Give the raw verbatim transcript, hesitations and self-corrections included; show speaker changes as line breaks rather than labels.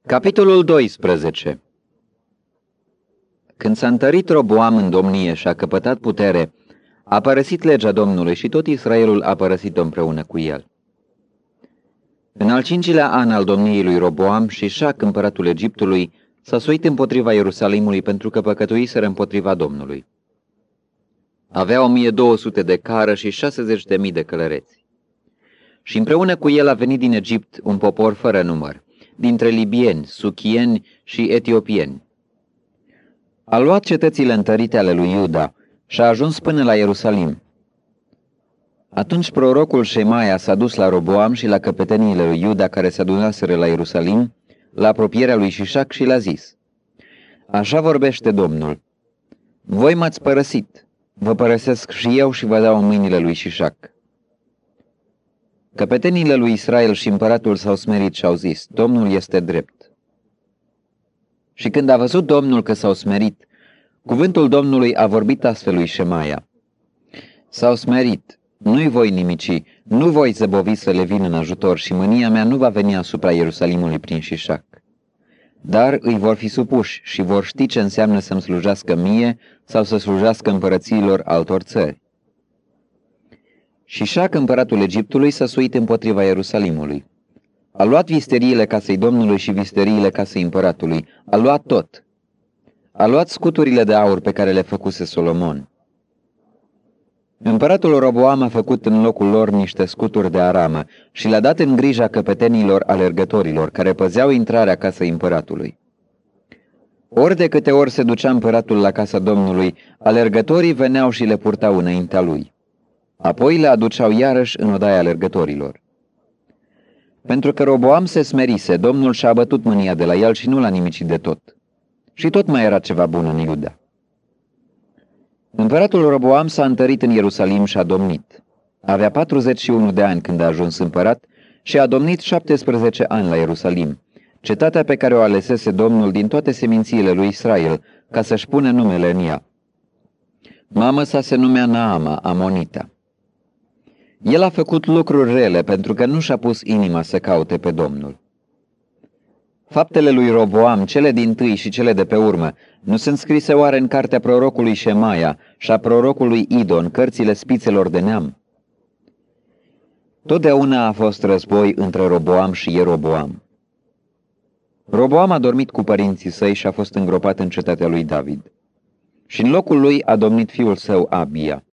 Capitolul doisprezece. Când s-a întărit Roboam în domnie și a căpătat putere, a părăsit legea Domnului și tot Israelul a părăsit-o împreună cu el. În al cincilea an al domniei lui Roboam, Șișac, împăratul Egiptului, s-a suit împotriva Ierusalimului pentru că păcătuiseră împotriva Domnului. Avea o mie două sute de cară și șaizeci de mii de călăreți. Și împreună cu el a venit din Egipt un popor fără număr, dintre libieni, suchieni și etiopieni. A luat cetățile întărite ale lui Iuda și a ajuns până la Ierusalim. Atunci prorocul Șemaia s-a dus la Roboam și la căpeteniile lui Iuda care se adunaseră la Ierusalim, la apropierea lui Șișac, și le-a zis: Așa vorbește Domnul: Voi m-ați părăsit, vă părăsesc și eu și vă dau în mâinile lui Șișac. Căpeteniile lui Israel și împăratul s-au smerit și au zis: Domnul este drept. Și când a văzut Domnul că s-au smerit, cuvântul Domnului a vorbit astfel lui Șemaia: S-au smerit, nu-i voi nimici, nu voi zăbovi să le vin în ajutor și mânia mea nu va veni asupra Ierusalimului prin Șișac. Dar îi vor fi supuși și vor ști ce înseamnă să-mi slujească mie sau să slujească împărățiilor altor țări. Șișac, împăratul Egiptului, s-a suit împotriva Ierusalimului. A luat visteriile casei Domnului și visteriile casei împăratului. A luat tot. A luat scuturile de aur pe care le făcuse Solomon. Împăratul Roboam a făcut în locul lor niște scuturi de aramă și le-a dat în grija căpetenilor alergătorilor, care păzeau intrarea casei împăratului. Ori de câte ori se ducea împăratul la casa Domnului, alergătorii veneau și le purtau înaintea lui. Apoi le aduceau iarăși în odaia alergătorilor. Pentru că Roboam se smerise, Domnul și-a abătut mânia de la el și nu l-a nimicit de tot. Și tot mai era ceva bun în Iuda. Împăratul Roboam s-a întărit în Ierusalim și a domnit. Avea patruzeci și unu de ani când a ajuns împărat și a domnit șaptesprezece ani la Ierusalim, cetatea pe care o alesese Domnul din toate semințiile lui Israel, ca să-și pune numele în ea. Mamă sa se numea Naama, Amonita. El a făcut lucruri rele pentru că nu și-a pus inima să caute pe Domnul. Faptele lui Roboam, cele dintâi și cele de pe urmă, nu sunt scrise oare în cartea prorocului Șemaia și a prorocului Ido, în cărțile spițelor de neam? Totdeauna a fost război între Roboam și Ieroboam. Roboam a dormit cu părinții săi și a fost îngropat în cetatea lui David. Și în locul lui a domnit fiul său Abia.